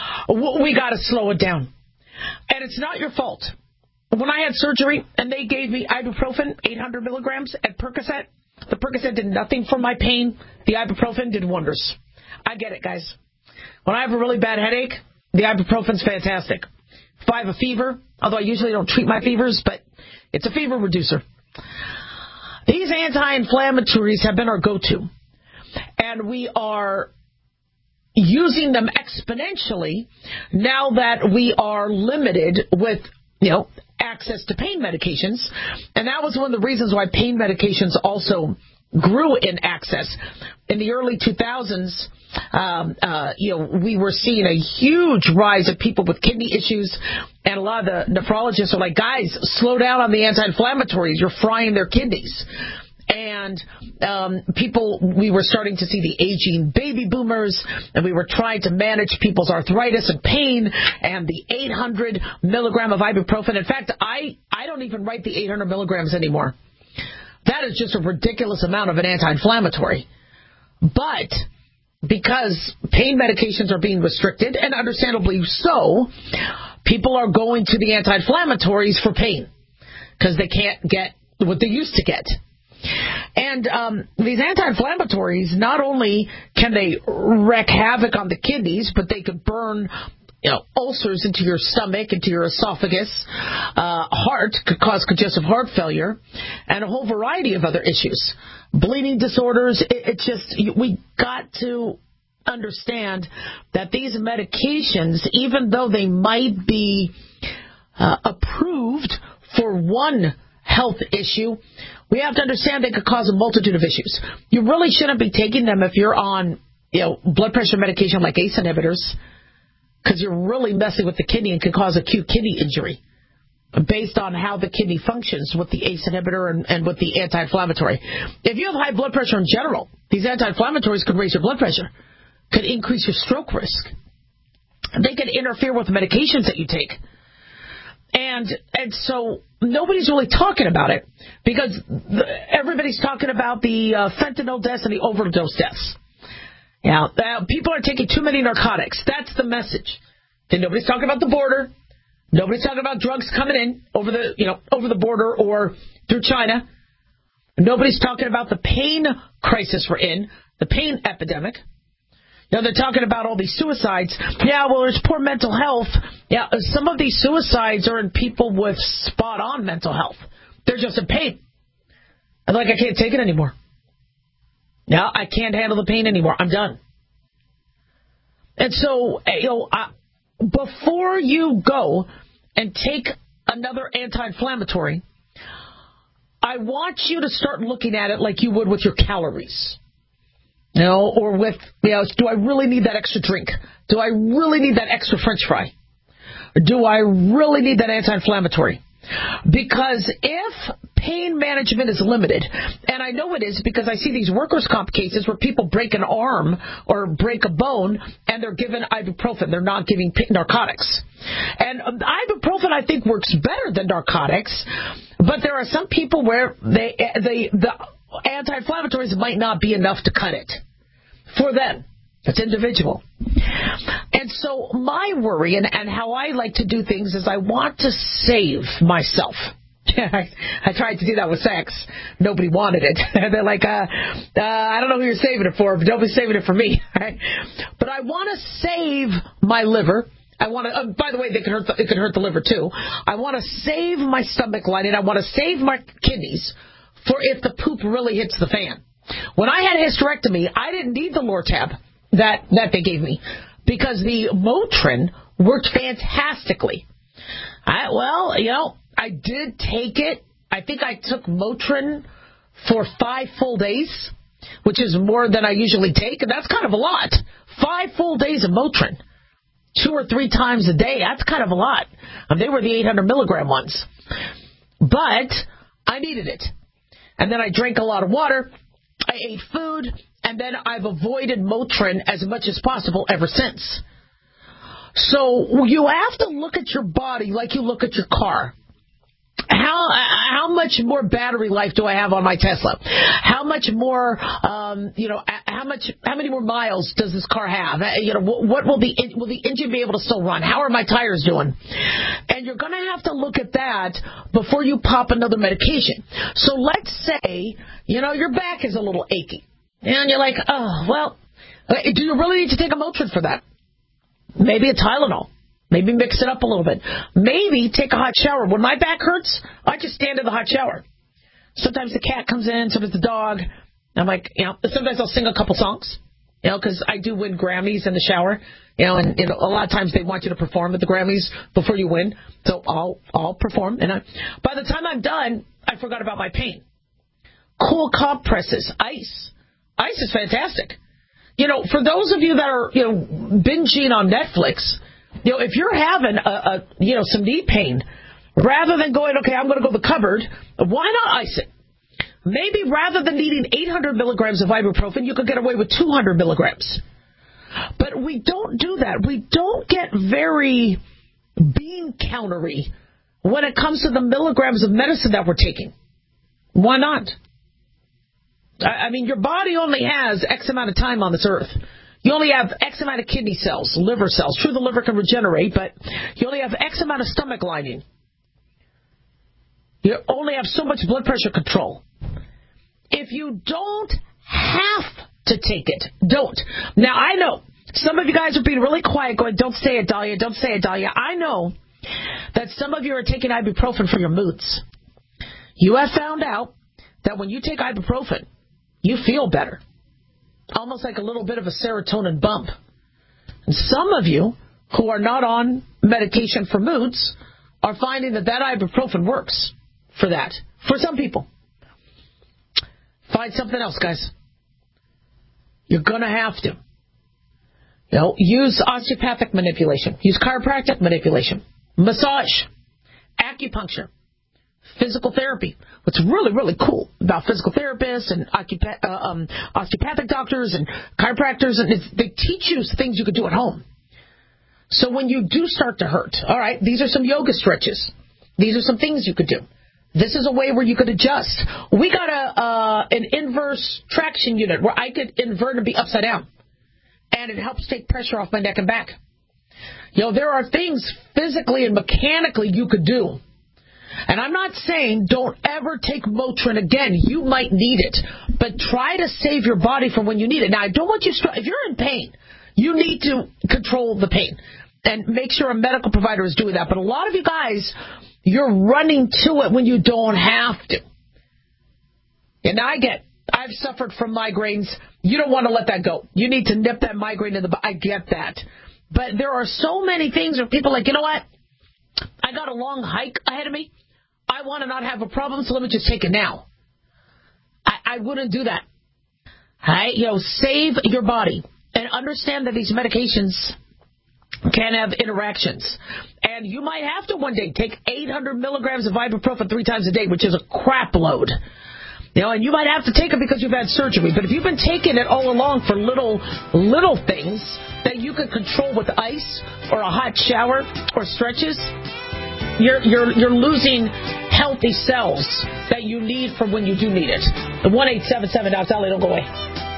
We got to slow it down. And it's not your fault. When I had surgery and they gave me ibuprofen, eight hundred milligrams, and Percocet, the Percocet did nothing for my pain. The ibuprofen did wonders. I get it, guys. When I have a really bad headache, the ibuprofen's fantastic. If I have a fever, although I usually don't treat my fevers, but it's a fever reducer. These anti-inflammatories have been our go-to. And we are using them exponentially now that we are limited with, you know, access to pain medications. And that was one of the reasons why pain medications also grew in access. In the early two thousands, um, uh, you know, we were seeing a huge rise of people with kidney issues, and a lot of the nephrologists are like, guys, slow down on the anti-inflammatories. You're frying their kidneys. And um, people, we were starting to see the aging baby boomers, and we were trying to manage people's arthritis and pain, and the eight hundred milligram of ibuprofen. In fact, I, I don't even write the eight hundred milligrams anymore. That is just a ridiculous amount of an anti-inflammatory. But because pain medications are being restricted, and understandably so, people are going to the anti-inflammatories for pain because they can't get what they used to get. And um, these anti-inflammatories, not only can they wreak havoc on the kidneys, but they could burn, you know, ulcers into your stomach, into your esophagus. Uh, heart could cause congestive heart failure, and a whole variety of other issues. Bleeding disorders. It, it's just, we got to understand that these medications, even though they might be uh, approved for one health issue, we have to understand they could cause a multitude of issues. You really shouldn't be taking them if you're on, you know, blood pressure medication like A C E inhibitors, because you're really messing with the kidney and can cause acute kidney injury based on how the kidney functions with the A C E inhibitor and, and with the anti-inflammatory. If you have high blood pressure in general, these anti-inflammatories could raise your blood pressure, could increase your stroke risk. They could interfere with the medications that you take. And and so nobody's really talking about it because the, everybody's talking about the uh, fentanyl deaths and the overdose deaths. Now, uh, people are taking too many narcotics. That's the message. Then nobody's talking about the border. Nobody's talking about drugs coming in over the you know over the border or through China. Nobody's talking about the pain crisis we're in, the pain epidemic. Now, they're talking about all these suicides. Yeah, well, there's poor mental health. Yeah, some of these suicides are in people with spot-on mental health. They're just in pain. And like, I can't take it anymore. Yeah, I can't handle the pain anymore. I'm done. And so, you know, uh, before you go and take another anti-inflammatory, I want you to start looking at it like you would with your calories. You know, or with, you know, do I really need that extra drink? Do I really need that extra French fry? Do I really need that anti-inflammatory? Because if pain management is limited, and I know it is because I see these workers' comp cases where people break an arm or break a bone and they're given ibuprofen. They're not giving narcotics. And ibuprofen, I think, works better than narcotics, but there are some people where they, they the anti-inflammatories might not be enough to cut it for them. It's individual. And so my worry and, and how I like to do things is I want to save myself. I, I tried to do that with sex. Nobody wanted it. They're like, uh, uh, I don't know who you're saving it for, but nobody's saving it for me. Right? But I want to save my liver. I want to. Uh, by the way, they could hurt. The, it could hurt the liver too. I want to save my stomach lining. I want to save my kidneys for if the poop really hits the fan. When I had a hysterectomy, I didn't need the Lortab that, that they gave me because the Motrin worked fantastically. I, well, you know, I did take it. I think I took Motrin for five full days, which is more than I usually take, and that's kind of a lot. Five full days of Motrin, two or three times a day, that's kind of a lot. And they were the eight hundred milligram ones. But I needed it. And then I drank a lot of water, I ate food, and then I've avoided Motrin as much as possible ever since. So you have to look at your body like you look at your car. how how much more battery life do I have on my Tesla? How much more, um, you know, how much, how many more miles does this car have? You know, what will the will the engine be able to still run? How are my tires doing? And you're going to have to look at that before you pop another medication. So let's say, you know, your back is a little achy, and you're like, oh, well, do you really need to take a Motrin for that? Maybe a Tylenol. Maybe mix it up a little bit. Maybe take a hot shower. When my back hurts, I just stand in the hot shower. Sometimes the cat comes in, sometimes the dog. I'm like, you know, sometimes I'll sing a couple songs, you know, because I do win Grammys in the shower, you know, and you know, a lot of times they want you to perform at the Grammys before you win. So I'll I'll perform, and I, by the time I'm done, I forgot about my pain. Cool compresses, ice. Ice is fantastic. You know, for those of you that are, you know, binging on Netflix, you know, if you're having a, a you know some knee pain, rather than going, okay, I'm going to go to the cupboard, why not ice it? Maybe rather than needing eight hundred milligrams of ibuprofen, you could get away with two hundred milligrams. But we don't do that. We don't get very bean countery when it comes to the milligrams of medicine that we're taking. Why not? I mean, your body only has X amount of time on this earth. You only have X amount of kidney cells, liver cells. True, the liver can regenerate, but you only have X amount of stomach lining. You only have so much blood pressure control. If you don't have to take it, don't. Now, I know some of you guys are being really quiet going, don't say it, Dahlia, don't say it, Dahlia. I know that some of you are taking ibuprofen for your moods. You have found out that when you take ibuprofen, you feel better. Almost like a little bit of a serotonin bump. And some of you who are not on medication for moods are finding that that ibuprofen works for that. For some people. Find something else, guys. You're going to have to. You know, use osteopathic manipulation. Use chiropractic manipulation. Massage. Acupuncture. Physical therapy. What's really, really cool about physical therapists and uh, um, osteopathic doctors and chiropractors, and they teach you things you could do at home. So when you do start to hurt, all right, these are some yoga stretches. These are some things you could do. This is a way where you could adjust. We got a uh, an inverse traction unit where I could invert and be upside down. And it helps take pressure off my neck and back. You know, there are things physically and mechanically you could do. And I'm not saying don't ever take Motrin again. You might need it. But try to save your body from when you need it. Now, I don't want you to... If you're in pain, you need to control the pain. And make sure a medical provider is doing that. But a lot of you guys, you're running to it when you don't have to. And I get... I've suffered from migraines. You don't want to let that go. You need to nip that migraine in the butt. I get that. But there are so many things where people are like, you know what? I got a long hike ahead of me. I want to not have a problem, so let me just take it now. I, I wouldn't do that. Right? You know, save your body and understand that these medications can have interactions. And you might have to one day take eight hundred milligrams of ibuprofen three times a day, which is a crap load. You know, and you might have to take it because you've had surgery. But if you've been taking it all along for little, little things that you can control with ice or a hot shower or stretches, you're you're you're losing healthy cells that you need for when you do need it. The one eight seven seven Doc Dolly, don't go away.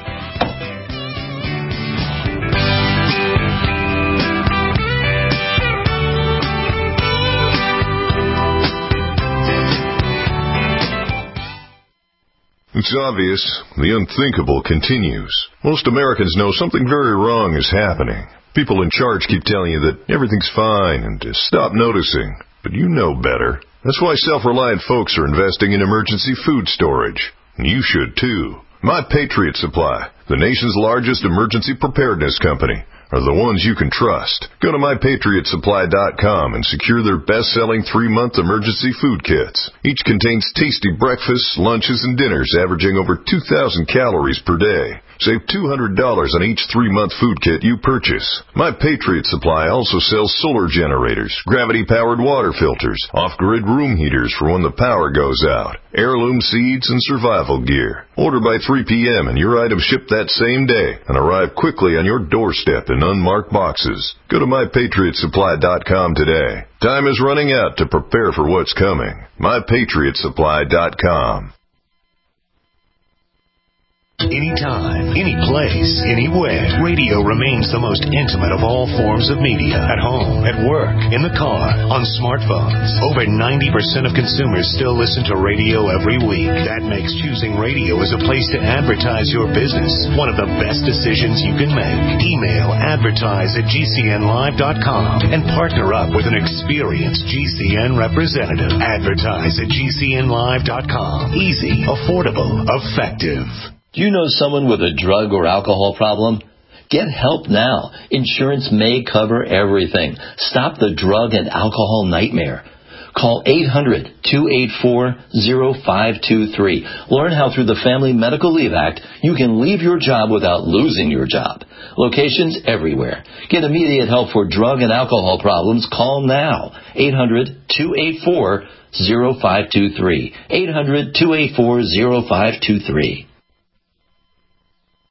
It's obvious. The unthinkable continues. Most Americans know something very wrong is happening. People in charge keep telling you that everything's fine and to stop noticing. But you know better. That's why self-reliant folks are investing in emergency food storage. And you should too. My Patriot Supply, the nation's largest emergency preparedness company, are the ones you can trust. Go to my patriot supply dot com and secure their best-selling three-month emergency food kits. Each contains tasty breakfasts, lunches, and dinners averaging over two thousand calories per day. Save two hundred dollars on each three-month food kit you purchase. My Patriot Supply also sells solar generators, gravity-powered water filters, off-grid room heaters for when the power goes out, heirloom seeds, and survival gear. Order by three p.m. and your items ship that same day and arrive quickly on your doorstep in unmarked boxes. Go to my patriot supply dot com today. Time is running out to prepare for what's coming. my patriot supply dot com. Anytime, any place, anywhere. Radio remains the most intimate of all forms of media. At home, at work, in the car, on smartphones. Over ninety percent of consumers still listen to radio every week. That makes choosing radio as a place to advertise your business one of the best decisions you can make. Email advertise at G C N live dot com and partner up with an experienced G C N representative. Advertise at G C N live dot com. Easy, affordable, effective. Do you know someone with a drug or alcohol problem? Get help now. Insurance may cover everything. Stop the drug and alcohol nightmare. Call eight hundred, two eight four, zero five two three. Learn how through the Family Medical Leave Act you can leave your job without losing your job. Locations everywhere. Get immediate help for drug and alcohol problems. Call now. eight hundred, two eight four, zero five two three. eight hundred, two eight four, zero five two three.